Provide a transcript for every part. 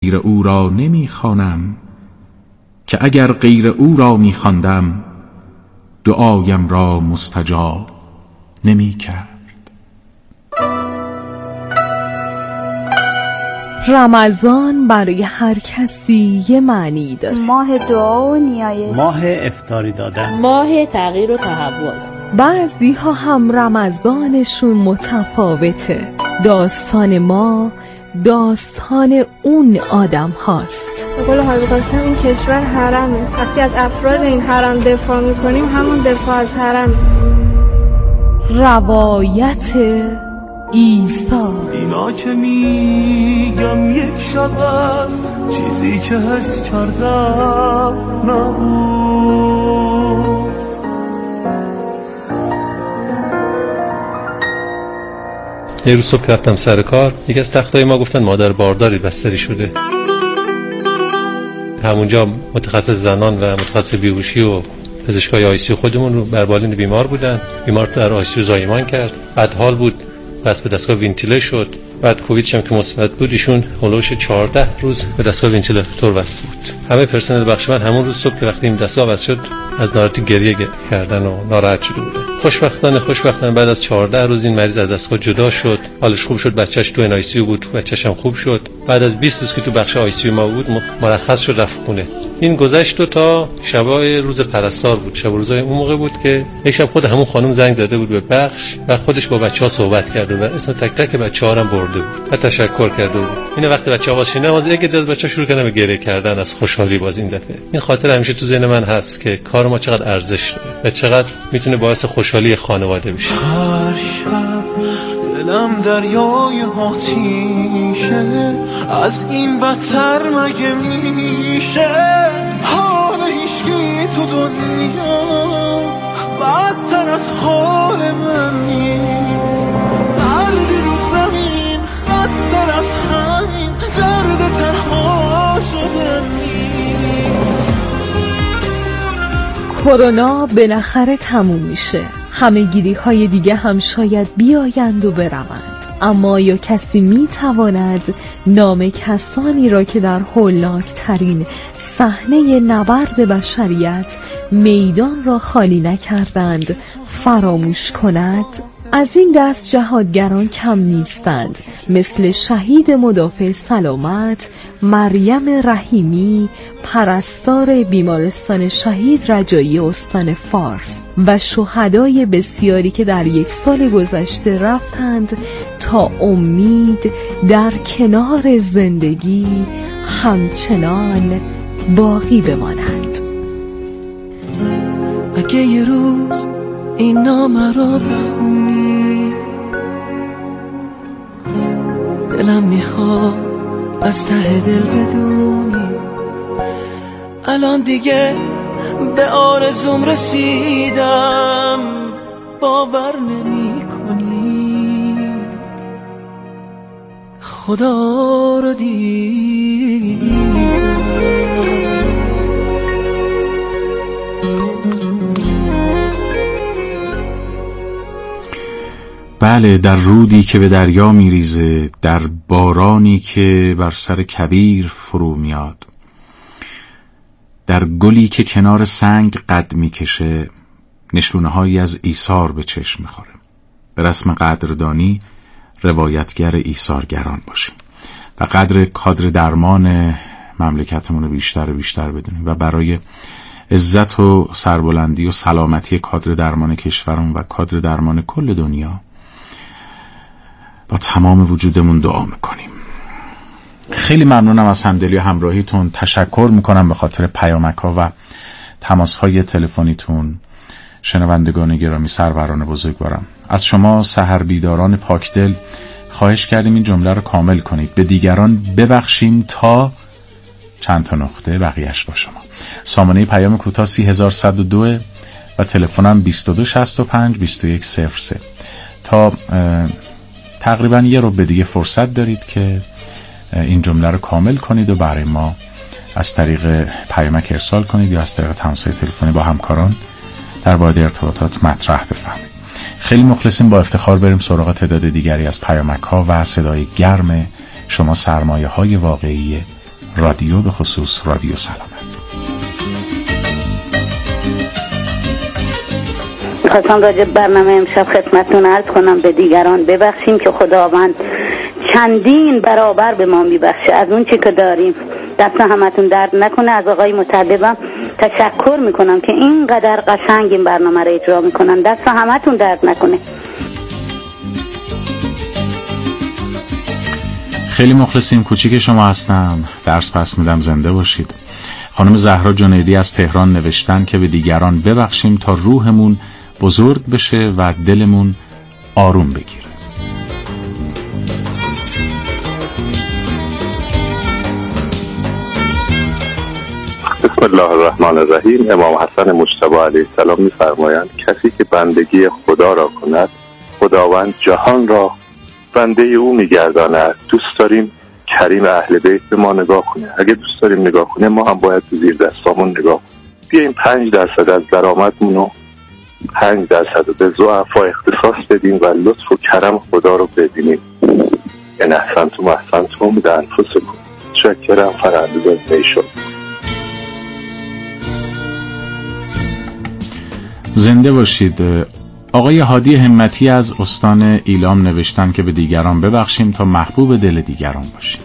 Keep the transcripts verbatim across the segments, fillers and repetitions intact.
غیر او را نمی خوانم، که اگر غیر او را می خواندم دعایم را مستجاب نمی کرد. رمضان برای هر کسی یه معنی داره. ماه دعا و نیایش، ماه افطاری دادن، ماه تغییر و تحول. بعضی ها هم رمضانشون متفاوته. داستان ما داستان اون آدم هاست. به قول حاج قاسم این کشور حرمه. وقتی از افراد این حرم دفاع میکنیم همون دفاع از حرمه. روایت عیسی. اینا که میگم یک شب از چیزی که حس کردم نبود. یه روز صبح رفتم سر کار، یکی از تختای ما گفتن مادر بارداری بستری شده. همونجا متخصص زنان و متخصص بیهوشی و پزشکای آی سی خودمون رو بر بالین بیمار بودن. بیمار در آی سی زایمان کرد، بد حال بود، بس به دستگاه وینتیله شد. بعد کوویدش هم که مثبت بود، ایشون هولوش چهارده روز به دستگاه وینتیلاتور وصل بود. همه پرسنل بخش من همون روز صبح که وقتی این دستگاه وصل شد از ناراحتی گریه کردن و ناراحت شده بودن. خوشبختانه خوشبختانه بعد از چهارده روز این مریض از دستگاه جدا شد، حالش خوب شد، بچه‌ش تو آی سی بود، بچه‌ش هم خوب شد. بعد از بیست روز که تو بخش آی سی ما بود مرخص شد رفت خونه. این گذشت تا شبای روز پرستار بود، شب روزای اون موقع بود که یک شب خود همون خانم زنگ زده بود به بخش و خودش با بچه‌ها صحبت کرده و اسم تک تک بچه‌ها رو برده بود و تشکر کرده بود. این وقتی بچه‌ها باز شینه باز یک از بچه‌ها شروع کردن به گریه کردن از خوشحالی. باز این دفعه این خاطر همیشه تو ذهن من هست که کار ما چقدر ارزش داره و چقدر میتونه باعث خوشحالی خانواده بشه. هر شب دلم دریای آتیشه، از این بدتر مگه میشه؟ حال هیچکی تو دنیا بدتر از حال من نیست. دردی رو زمین بدتر از همین درد تنها شدن نیست. کرونا بالاخره تموم میشه. همه گیری های دیگه هم شاید بیایند و بروند، اما یا کسی میتواند نام کسانی را که در هولناک ترین صحنه نبرد بشریت میدان را خالی نکردند فراموش کند؟ از این دست جهادگران کم نیستند، مثل شهید مدافع سلامت مریم رحیمی، پرستار بیمارستان شهید رجایی استان فارس و شهدای بسیاری که در یک سال گذشته رفتند تا امید در کنار زندگی همچنان باقی بماند. اگه یه روز این نامه را بخونی، دلم میخواد از ته دل بدونی الان دیگه به آرزوم رسیدم. باور نمی کنی خدا رو دیدم. بله، در رودی که به دریا میریزه، در بارانی که بر سر کویر فرو میاد، در گلی که کنار سنگ قد میکشه، نشونه هایی از ایثار به چشم میخوره. به رسم قدردانی روایتگر ایثارگران باشیم و قدر کادر درمان مملکتمون رو بیشتر و بیشتر بدونیم و برای عزت و سربلندی و سلامتی کادر درمان کشورمون و کادر درمان کل دنیا با تمام وجودمون دعا میکنیم. خیلی ممنونم از همدلی و همراهیتون. تشکر میکنم به خاطر پیامک‌ها و تماس‌های تلفنیتون. شنوندگان گرامی، سروران بزرگوارم، از شما سحر بیداران پاکدل خواهش کردیم این جمله رو کامل کنید: به دیگران ببخشیم تا چند تا نقطه بقیهش با شما. سامانه پیام کوتاه سی هزار صد و دو و تلفنم بیست و دو شصت و پنج بیست و یک صفر سه. تا تقریبا یه رو به دیگه فرصت دارید که این جمله رو کامل کنید و برای ما از طریق پیامک ارسال کنید یا از طریق تماس‌های تلفنی با همکاران در واحد ارتباطات مطرح بفرمایید. خیلی مخلصیم. با افتخار بریم سراغ تعداد دیگری از پیامک‌ها و صدای گرم شما، سرمایه‌های واقعی رادیو، به خصوص رادیو سلامت. خواستم راجع به برنامه امشب خدمتتون عرض کنم به دیگران ببخشیم که خداوند چندین برابر به ما میبخشه از اون چی که داریم. دست همتون درد نکنه. از آقای مطلبم تشکر میکنم که اینقدر قشنگ این برنامه رو اجرا میکنن. دست همتون درد نکنه. خیلی مخلصیم. کوچیک شما هستم. درس پس میدم. زنده باشید. خانم زهرا جنیدی از تهران نوشتن که به دیگران ببخشیم تا روحمون بزرگ بشه و دلمون آروم بگیره. بسم الله الرحمن الرحیم. امام حسن مجتبی علیه السلام می‌فرمایند کسی که بندگی خدا را کند خداوند جهان را بنده او می‌گرداند. دوست داریم کریم اهل بیت به ما نگاه کنه. اگه دوست داریم نگاه کنه ما هم باید زیر دستامون نگاه کنیم. بیاییم پنج درصد از درآمدمون رو پنج درصد به ضعفا اختصاص بدیم و لطف و کرم خدا رو ببینیم. ان احسنتم احسنتم لانفسکم. شکرم فرزند میشد. زنده باشید. آقای هادی همتی از استان ایلام نوشتن که به دیگران ببخشیم تا محبوب دل دیگران باشیم.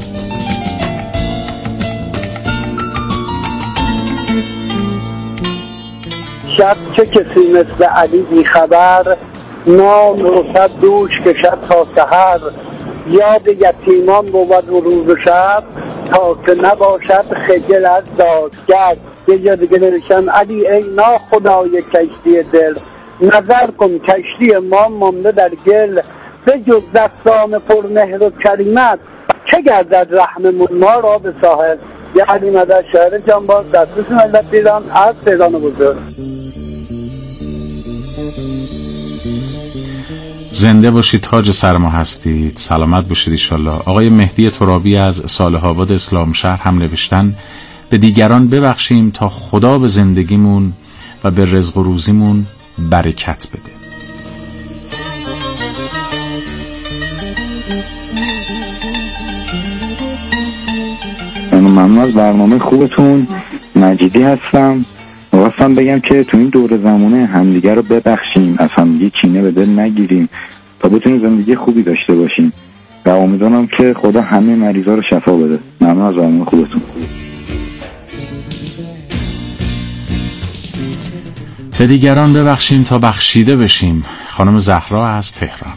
شب چه کسی مثل علی بی خبر، نام رسد دوش کشد تا سحر. یاد یتیمان بود روز و شب، تا که نباشد خجل از دادگر. یه جا دیگه نوشتن علی ای ناخدای کشتی دل، نظر کن کشتی ما مانده در گل. به جز دستان پر مهر و کریمت، چه گردد رحممون ما را به ساحل. یه علی مدد شهر جانباز دسترس ملت ایران از تهران بزرگ. زنده باشید. تاج سر ما هستید. سلامت باشید انشالله. آقای مهدی ترابی از صالح آباد اسلام شهر هم نوشتن به دیگران ببخشیم تا خدا به زندگیمون و به رزق و روزیمون برکت بده. ممنون از برنامه خوبتون. مجیدی هستم. خواستم بگم که تو این دور زمانه همدیگه رو ببخشیم، از همدیگه کینه به دل نگیریم تا بتونیم زندگی خوبی داشته باشیم و امیدوارم که خدا همه مریضا رو شفا بده. ممنون از برنامه خوبتون. به دیگران ببخشیم تا بخشیده بشیم. خانم زهرا از تهران.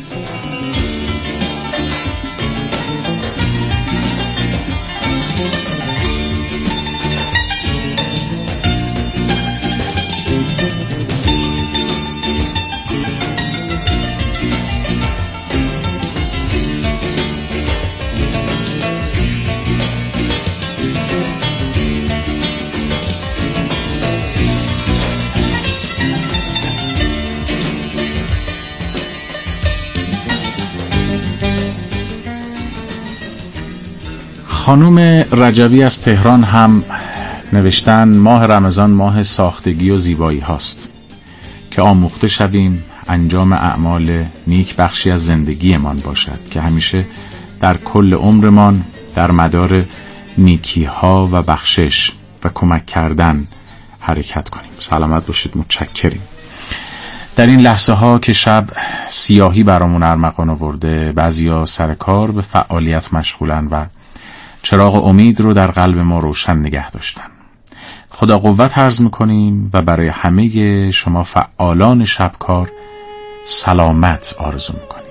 خانوم رجبی از تهران هم نوشتن ماه رمضان ماه ساختگی و زیبایی هاست که آموخته شویم انجام اعمال نیک بخشی از زندگیمان باشد که همیشه در کل عمرمان در مدار نیکی ها و بخشش و کمک کردن حرکت کنیم. سلامت باشید. متشکریم. در این لحظه ها که شب سیاهی برامون ارمغان آورده، بعضیا سر کار به فعالیت مشغولن و چراغ امید رو در قلب ما روشن نگه داشتن. خدا قوت عرض میکنیم و برای همه شما فعالان شبکار سلامت آرزو میکنیم.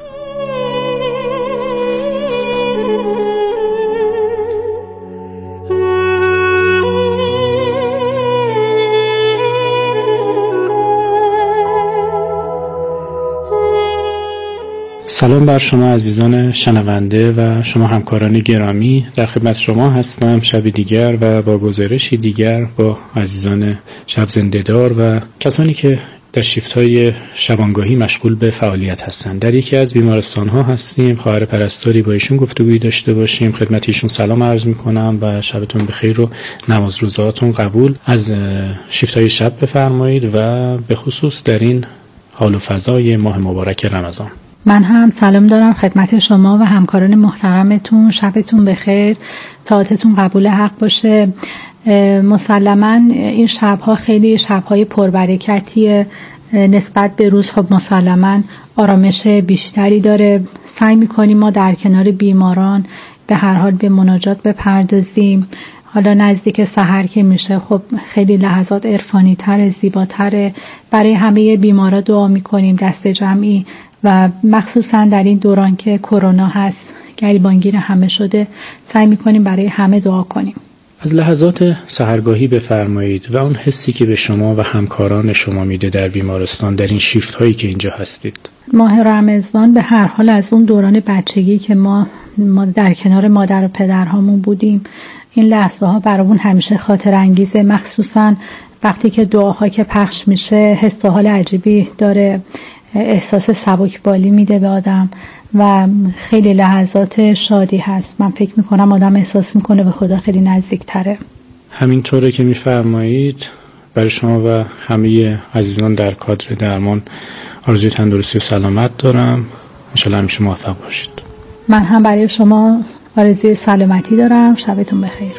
سلام بر شما عزیزان شنونده و شما همکاران گرامی. در خدمت شما هستم شب دیگر و با گزارشی دیگر با عزیزان شب زنده‌دار و کسانی که در شیفت‌های شبانگاهی مشغول به فعالیت هستند. در یکی از بیمارستان‌ها هستیم. خواهر پرستاری با ایشون گفتگویی داشته باشیم. خدمت ایشون سلام عرض می‌کنم و شبتون بخیر و نماز روزهاتون قبول. از شیفت‌های شب بفرمایید و به خصوص در این حال و فضای ماه مبارک رمضان. من هم سلام دارم خدمت شما و همکاران محترمتون. شبتون بخیر، طاعتتون قبول حق باشه. مسلماً این شبها خیلی شبهای پربرکتیه، نسبت به روز خب مسلماً آرامش بیشتری داره. سعی میکنیم ما در کنار بیماران به هر حال به مناجات بپردازیم. حالا نزدیک سحر که میشه خب خیلی لحظات عرفانی تر، زیباتره. برای همه بیمارا دعا میکنیم دست جمعی و مخصوصا در این دوران که کرونا هست گریبانگیر همه شده سعی میکنیم برای همه دعا کنیم. از لحظات سحرگاهی بفرمایید و اون حسی که به شما و همکاران شما میده در بیمارستان در این شیفت هایی که اینجا هستید. ماه رمضان به هر حال از اون دوران بچگی که ما ما در کنار مادر و پدرهامون بودیم، این لحظه ها برامون همیشه خاطر انگیزه، مخصوصا وقتی که دعاها که پخش میشه حس و حال عجیبی داره، احساس سبکبالی میده به آدم و خیلی لحظات شادی هست. من فکر میکنم آدم احساس میکنه به خدا خیلی نزدیک تره. همینطوره که میفرمایید. برای شما و همه عزیزان در کادر درمان آرزوی تندرستی و سلامت دارم. انشالله همیشه موفق باشید. من هم برای شما آرزوی سلامتی دارم. شبتون بخیر.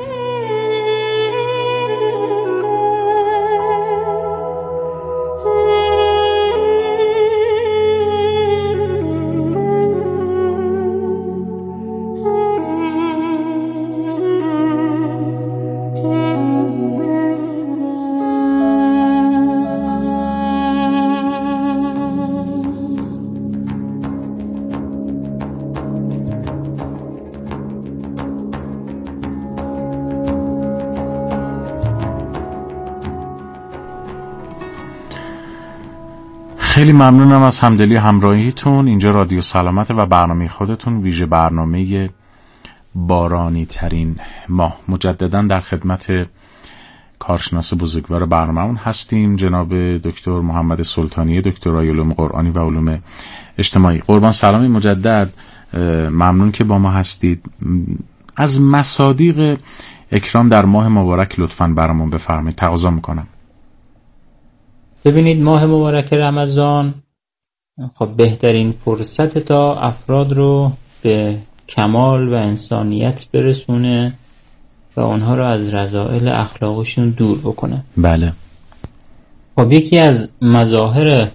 خیلی ممنونم از همدلی همراهیتون. اینجا رادیو سلامت و برنامه خودتون، ویژه برنامه بارانی ترین ماه. مجددا در خدمت کارشناس بزرگوار برنامه‌مون هستیم، جناب دکتر محمد سلطانی، دکترای علوم قرآنی و علوم اجتماعی. قربان سلامی مجدد، ممنون که با ما هستید. از مصادیق اکرام در ماه مبارک لطفاً برامون بفرمایید، تقاضا میکنم. ببینید، ماه مبارک رمضان خب بهترین فرصت تا افراد رو به کمال و انسانیت برسونه و اونها رو از رذائل اخلاقشون دور بکنه. بله. خب یکی از مظاهر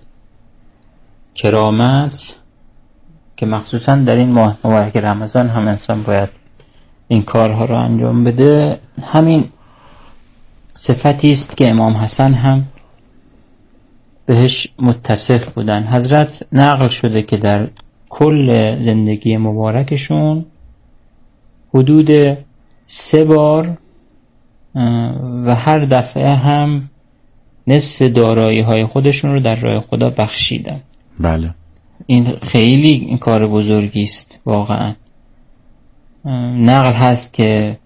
کرامت که مخصوصا در این ماه مبارک رمضان هم انسان باید این کارها رو انجام بده، همین صفتی است که امام حسن هم بهش متصف بودن. حضرت نقل شده که در کل زندگی مبارکشون حدود سه بار و هر دفعه هم نصف دارایی های خودشون رو در راه خدا بخشیدن. بله. این خیلی این کار بزرگی است واقعا. نقل هست که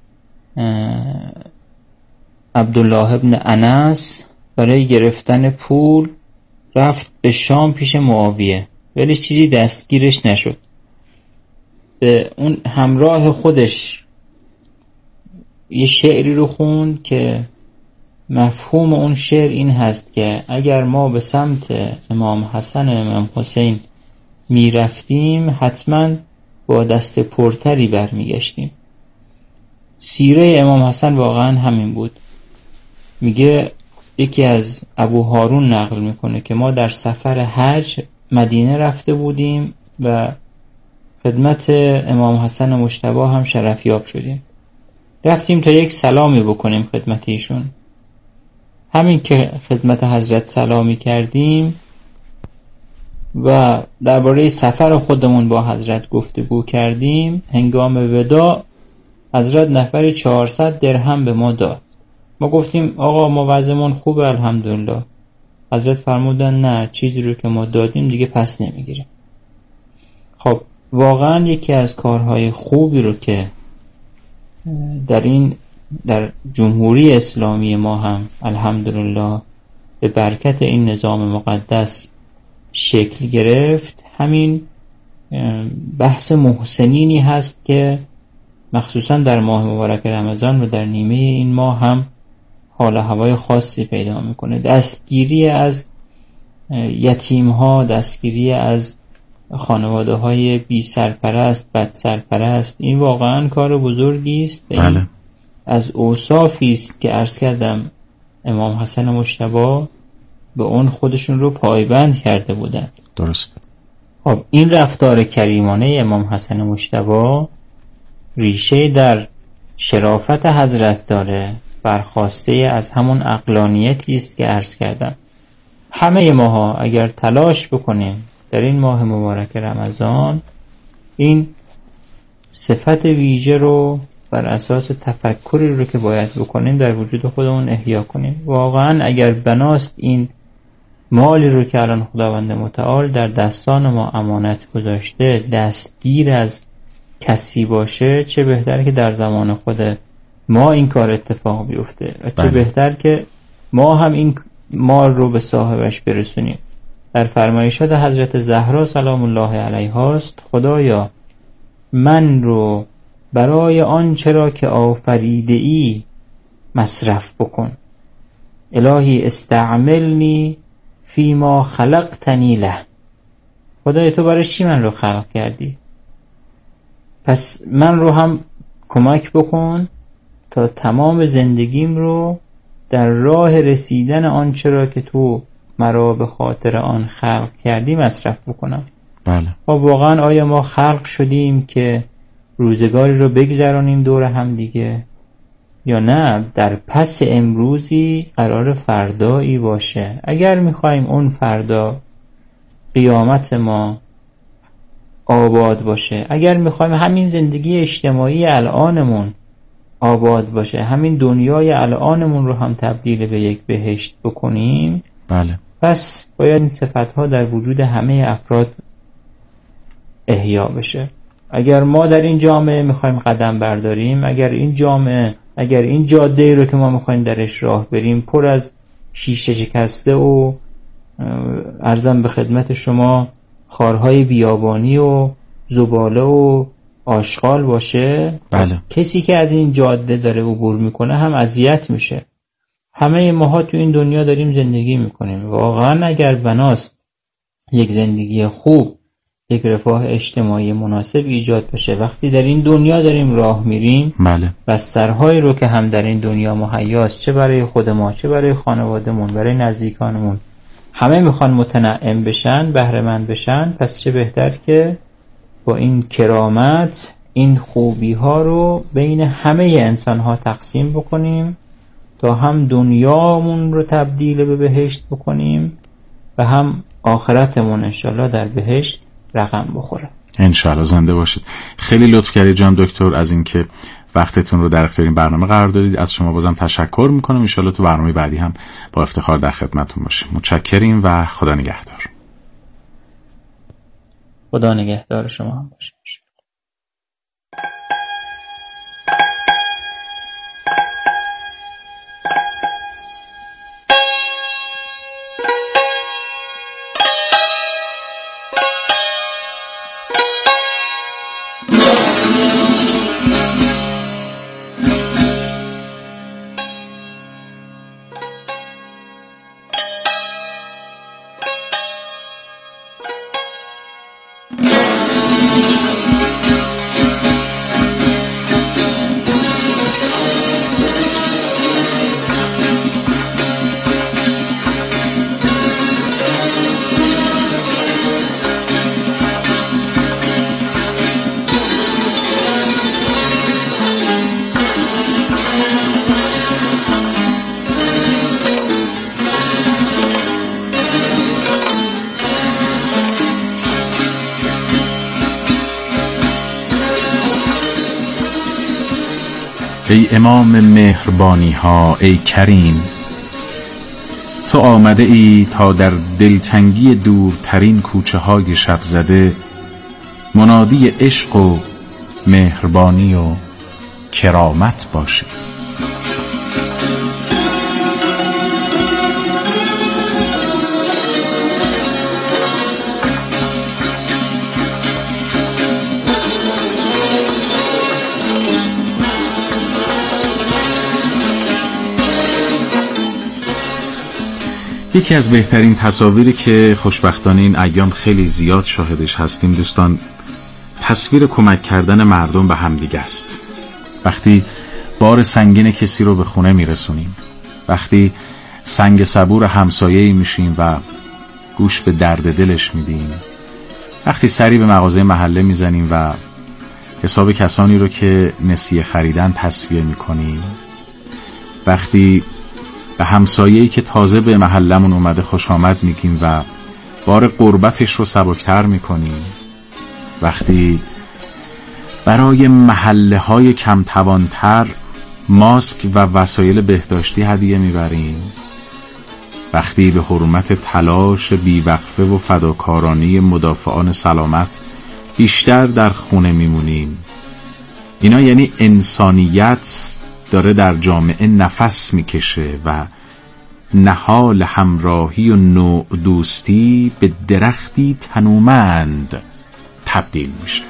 عبدالله ابن انس برای گرفتن پول رفت به شام پیش معاویه، ولی چیزی دستگیرش نشد. به اون همراه خودش یه شعری رو خوند که مفهوم اون شعر این هست که اگر ما به سمت امام حسن و امام حسین می رفتیم حتما با دست پرتری برمی گشتیم. سیره امام حسن واقعا همین بود. میگه یکی از ابو هارون نقل میکنه که ما در سفر حج مدینه رفته بودیم و خدمت امام حسن مجتبی هم شرفیاب شدیم. رفتیم تا یک سلامی بکنیم خدمت ایشون. همین که خدمت حضرت سلامی کردیم و درباره سفر خودمون با حضرت گفتگو کردیم، هنگام وداع حضرت نفری چهارصد درهم به ما داد. ما گفتیم آقا ما وضعمون خوبه الحمدلله. حضرت فرمودن نه، چیزی رو که ما دادیم دیگه پس نمیگیریم. خب واقعا یکی از کارهای خوبی رو که در این در جمهوری اسلامی ما هم الحمدلله به برکت این نظام مقدس شکل گرفت، همین بحث محسنینی هست که مخصوصا در ماه مبارک رمضان و در نیمه این ماه هم حال هوای خاصی پیدا میکنه. دستگیری از یتیم ها، دستگیری از خانواده های بی سرپرست، بد سرپرست، این واقعا کار بزرگی است. بله. از اوصافی است که عرض کردم امام حسن مجتبی به اون خودشون رو پایبند کرده بودند. درست. خب این رفتار کریمانه امام حسن مجتبی ریشه در شرافت حضرت داره، برخواسته از همون عقلانیتی است که عرض کردم. همه ماها اگر تلاش بکنیم در این ماه مبارک رمضان این صفت ویژه رو بر اساس تفکری رو که باید بکنیم در وجود خودمون احیا کنیم. واقعا اگر بناست این مالی رو که الان خداوند متعال در دستان ما امانت گذاشته دستگیر از کسی باشه، چه بهتر که در زمان خود ما این کار اتفاق بیفته و چه بهتر که ما هم این مال رو به صاحبش برسونیم. در فرمایشات حضرت زهرا سلام الله علیها است: خدایا من رو برای آنچه را که آفریده ای مصرف بکن. الهی استعملنی فیما خلقتنی له. خدای تو برای چی من رو خلق کردی؟ پس من رو هم کمک بکن تا تمام زندگیم رو در راه رسیدن آنچه را که تو مرا به خاطر آن خلق کردی مصرف بکنم. بله. و واقعا آیا ما خلق شدیم که روزگاری رو بگذرانیم دور هم دیگه، یا نه در پس امروزی قرار فردایی باشه؟ اگر میخوایم اون فردا قیامت ما آباد باشه، اگر میخوایم همین زندگی اجتماعی الانمون آباد باشه، همین دنیای الانمون رو هم تبدیل به یک بهشت بکنیم، بله، پس باید این صفتها در وجود همه افراد احیا بشه. اگر ما در این جامعه میخوایم قدم برداریم، اگر این جامعه، اگر این جاده رو که ما میخوایم درش راه بریم پر از شیشه شکسته و عرضم به خدمت شما خارهای بیابانی و زباله و آشغال باشه، بله، کسی که از این جاده داره عبور میکنه هم اذیت میشه. همه ماها تو این دنیا داریم زندگی میکنیم. واقعا اگر بناست یک زندگی خوب، یک رفاه اجتماعی مناسب ایجاد بشه، وقتی در این دنیا داریم راه میریم، بله، بسترهایی رو که هم در این دنیا مهیاست، چه برای خود ما، چه برای خانوادهمون، برای نزدیکانمون، همه میخوان متنعم بشن، بهره مند بشن، پس چه بهتر که با این کرامت این خوبی ها رو بین همه انسان ها تقسیم بکنیم تا هم دنیامون رو تبدیل به بهشت بکنیم و هم آخرتمون انشالله در بهشت رقم بخوره. انشالله. زنده باشید. خیلی لطف کردید جناب دکتر از اینکه وقتتون رو در اختیار این برنامه قرار دادید. از شما بازم تشکر میکنم. انشالله تو برنامه بعدی هم با افتخار در خدمتتون باشیم. متشکریم و خدا نگهدار. خدا نگهدار شما هم باشه. ای امام مهربانی ها، ای کریم، تو آمده ای تا در دلتنگی دورترین کوچه های شب زده منادی عشق و مهربانی و کرامت باشی. یکی از بهترین تصاویری که خوشبختانه این ایام خیلی زیاد شاهدش هستیم دوستان، تصویر کمک کردن مردم به همدیگه است. وقتی بار سنگین کسی رو به خونه میرسونیم، وقتی سنگ صبور همسایه‌ای میشیم و گوش به درد دلش میدیم، وقتی سری به مغازه محله میزنیم و حساب کسانی رو که نسیه خریدن تصفیه میکنیم، وقتی به همسایه‌ای که تازه به محلمون اومده خوش آمد میگیم و بار غربتش رو سبکتر میکنیم، وقتی برای محله های کم توانتر ماسک و وسایل بهداشتی هدیه میبریم، وقتی به حرمت تلاش بیوقفه و فداکارانه مدافعان سلامت بیشتر در خونه میمونیم، اینا یعنی انسانیت داره در جامعه نفس میکشه و نهال همراهی و نوع دوستی به درختی تنومند تبدیل میشه.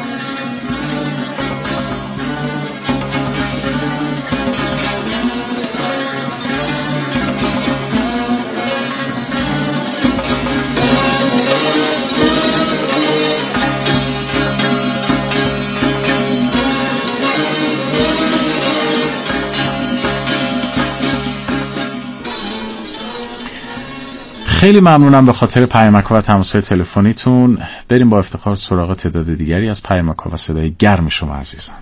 خیلی ممنونم به خاطر پیامک‌ها و تماس‌های تلفنیتون. بریم با افتخار سراغ تعداد دیگری از پیامک‌ها و صدای گرم شما عزیزان.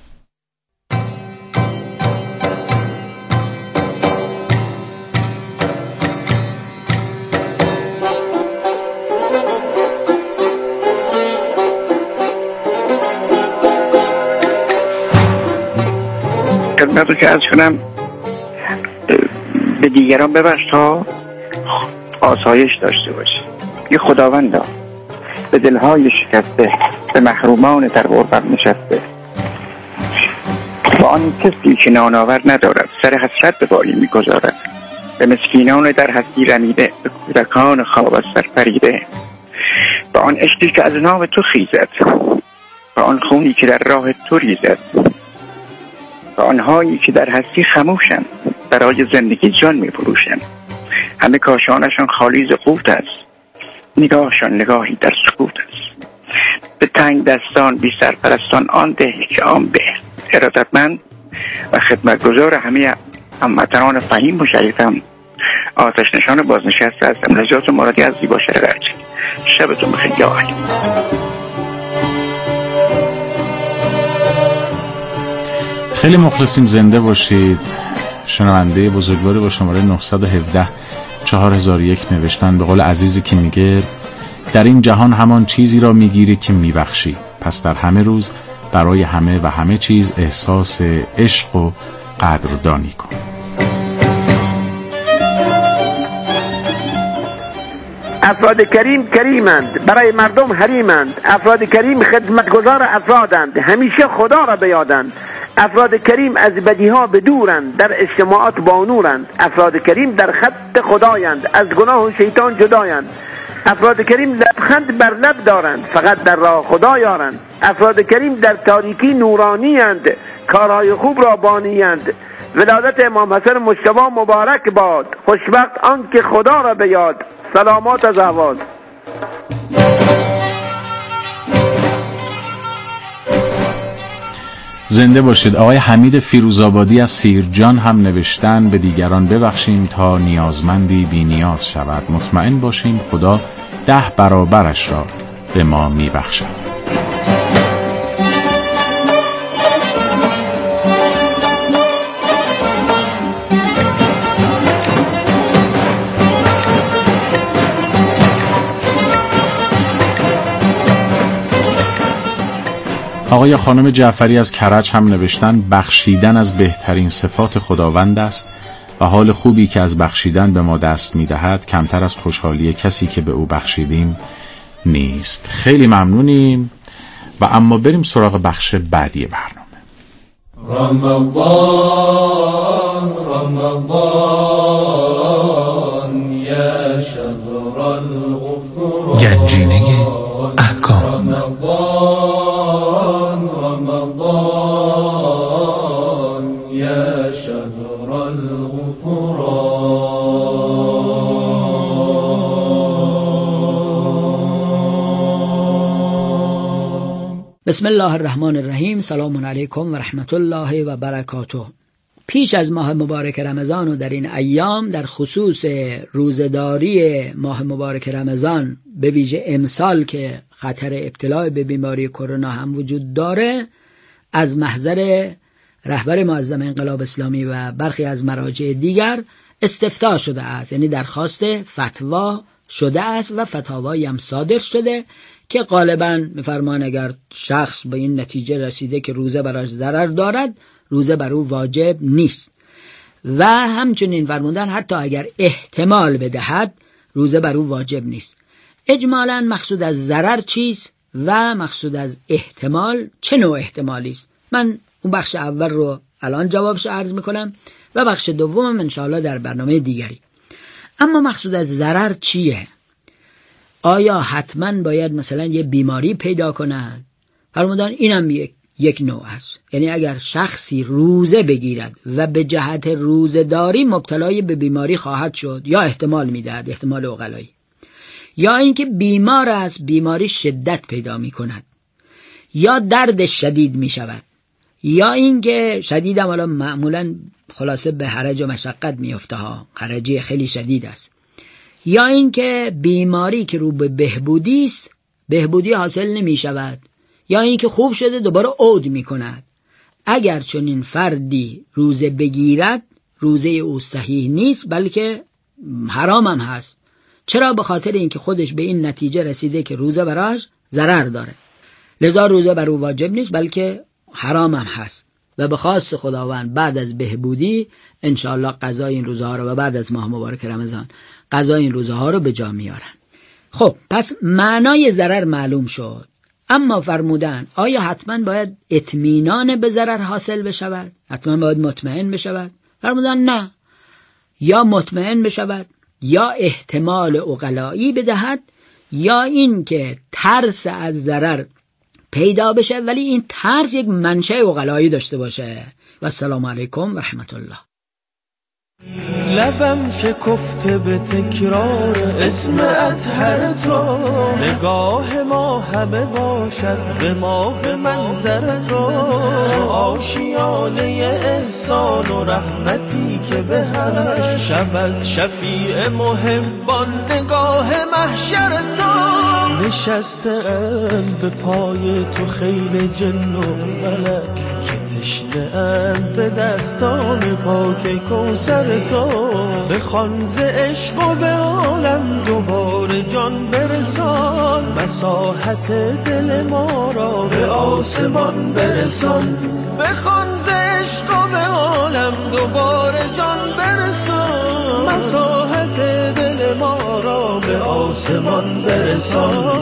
خدمتو که عرض کنم به دیگران ببخش تا آسایش داشته باشی. یه خداوندا به دلهای شکسته، به محرومان در غربت نشسته، با آن کسی که نانآور ندارد سر حسرت به بالی میگذارد، به مسکینان در هستی رمیده، به کودکان خواب از سر پریده، با آن عشقی که از نام تو خیزد، با آن خونی که در راه تو ریزد، با آنهایی که در هستی خموشن، برای زندگی جان می‌فروشن، همه کاشانشان خالی ز قوت است، نگاهشان نگاهی در سکوت است، به تنگ دستان بی سرپرستان آن ده که آن به. ارادتمند و خدمتگزار همه هموطنان فهیم و شریفم، آتش نشان بازنشسته هستم. نجات و مرادی از زیبا شهرچی. شبتون بخیر. یا علی. خیلی مخلصیم، زنده باشید. شنونده بزرگواری با شماره نه یک هفت چهار هزار و یک نوشتن. به قول عزیزی که میگه در این جهان همان چیزی را میگیری که میبخشی، پس در همه روز برای همه و همه چیز احساس عشق و قدردانی کن. افراد کریم کریمند، برای مردم حریمند. افراد کریم خدمتگزار افرادند، همیشه خدا را بیادند. افراد کریم از بدیها به دورند، در اجتماعات با نورند. افراد کریم در خط خدایند، از گناه و شیطان جدایند. افراد کریم لبخند بر لب دارند، فقط در راه خدا یارند. افراد کریم در تاریکی نورانی اند، کارهای خوب را بانیند. ولادت امام حسن مجتبی مبارک باد، خوشبخت آن که خدا را به یاد. سلامات از احواز. زنده باشید. آقای حمید فیروزآبادی از سیرجان هم نوشتن به دیگران ببخشیم تا نیازمندی بی نیاز شود. مطمئن باشیم خدا ده برابرش را به ما می بخشد. آقای خانم جعفری از کرج هم نوشتن بخشیدن از بهترین صفات خداوند است و حال خوبی که از بخشیدن به ما دست می‌دهد کمتر از خوشحالی کسی که به او بخشیدیم نیست. خیلی ممنونیم و اما بریم سراغ بخش بعدی برنامه. رمضان رمضان یا شهر الغفران، گنجینه احکام. رمضان رمضان یا شهر الغفران. بسم الله الرحمن الرحیم. سلام علیکم و رحمت الله و برکاته. پیش از ماه مبارک رمضان و در این ایام در خصوص روزداری ماه مبارک رمضان، به ویژه امسال که خطر ابتلا به بیماری کرونا هم وجود داره، از محضر رهبر معظم انقلاب اسلامی و برخی از مراجع دیگر استفتاء شده است، یعنی درخواست فتوا شده است و فتاوایی هم صادر شده که غالباً می‌فرمان اگر شخص به این نتیجه رسیده که روزه براش ضرر دارد، روزه بر او واجب نیست. و همچنین فرمودن حتی اگر احتمال بدهد، روزه بر او واجب نیست. اجمالاً مقصود از ضرر چیست و مقصود از احتمال چه نوع احتمالی است؟ من اون بخش اول رو الان جوابش عرض میکنم و بخش دومم انشاءالله در برنامه دیگری. اما مقصود از ضرر چیه؟ آیا حتما باید مثلا یه بیماری پیدا کند؟ فرمودن اینم یک یک نوع است. یعنی اگر شخصی روزه بگیرد و به جهت روزه داری مبتلای به بیماری خواهد شد، یا احتمال میدهد، احتمال عقلایی، یا اینکه بیمار است، بیماری شدت پیدا می کند، یا درد شدید می شود، یا اینکه شدید هم الان معمولا خلاصه به حرج و مشقت می افته ها، حرجی خیلی شدید است، یا اینکه بیماری که رو به بهبودی است، بهبودی حاصل نمی شود، یا اینکه خوب شده دوباره عود می کند. اگر چون این فردی روزه بگیرد، روزه او صحیح نیست بلکه حرام هم هست. چرا؟ به خاطر اینکه خودش به این نتیجه رسیده که روزه براش ضرر داره، لذا روزه بر او واجب نیست بلکه حرام هم هست. و به خواست خداوند بعد از بهبودی انشاءالله قضای این روزه ها رو و بعد از ماه مبارک رمضان قضای این روزه ها رو به جا میارن. خب پس معنای ضرر معلوم شد. اما فرمودن آیا حتما باید اطمینان به ضرر حاصل بشود؟ حتما باید مطمئن بشود؟ فرمودن نه، یا مطمئن بشود، یا احتمال عقلایی بدهد، یا این که ترس از ضرر پیدا بشه ولی این ترس یک منشأ عقلایی داشته باشه. و السلام علیکم و رحمت الله. لبم شکفته به تکرار اسم اطهر تو، نگاه ما همه باشد به ما به منظر تو، آشیانه احسان و رحمتی که به همش شود شفیع محبان نگاه محشر تو. نشسته ام به پای تو خیل جن و ملک، تشنه ام به دستان پاک کوثر تو. بخوان ز عشق و به عالم دوباره جان برسان، مساحت دل ما را به آسمان برسان. بخوان ز عشق و به عالم دوباره جان برسان، مساحت دل ما را به آسمان برسان.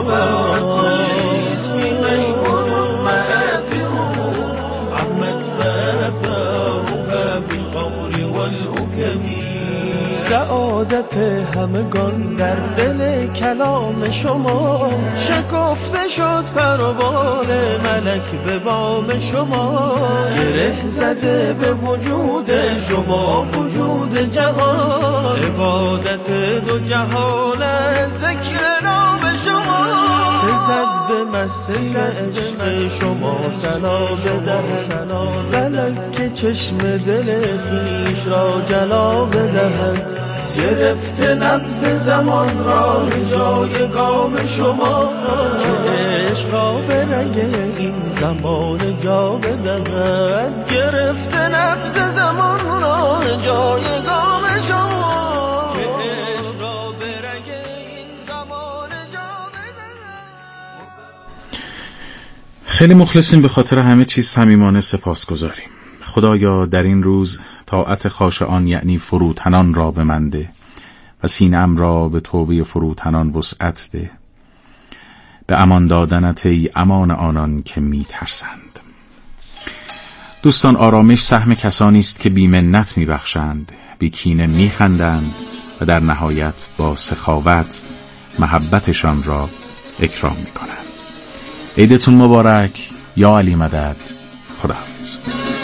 سعادت همگان در دل کلام شما، شکفته شد پروبال ملک به بام شما. گره زده به وجود شما وجود جهان، عبادت دو جهان ذکر نام شما. سزد به مسیح عشق شما سنا بدهد، فلک که چشم دل خیش را جلا بدهد. گرفته نبض زمان را جای گام شما، که عشق را به رنگ این زمان جا بدهد. گرفته نبض زمان را جای گام شما، که عشق را به رنگ این زمان جا بدهد. خیلی مخلصیم، به خاطر همه چیز صمیمانه سپاسگزاریم. خدایا در این روز طاعت خاشعان یعنی فروتنان را بمنده و سینه‌ام را به توبه فروتنان وسعت ده، به امان دادنت ای امان آنان که می ترسند. دوستان، آرامش سهم کسانی است که بی منت می بخشند، بی کینه می خندند و در نهایت با سخاوت محبتشان را اکرام می کنند. عیدتون مبارک. یا علی مدد. خداحافظ.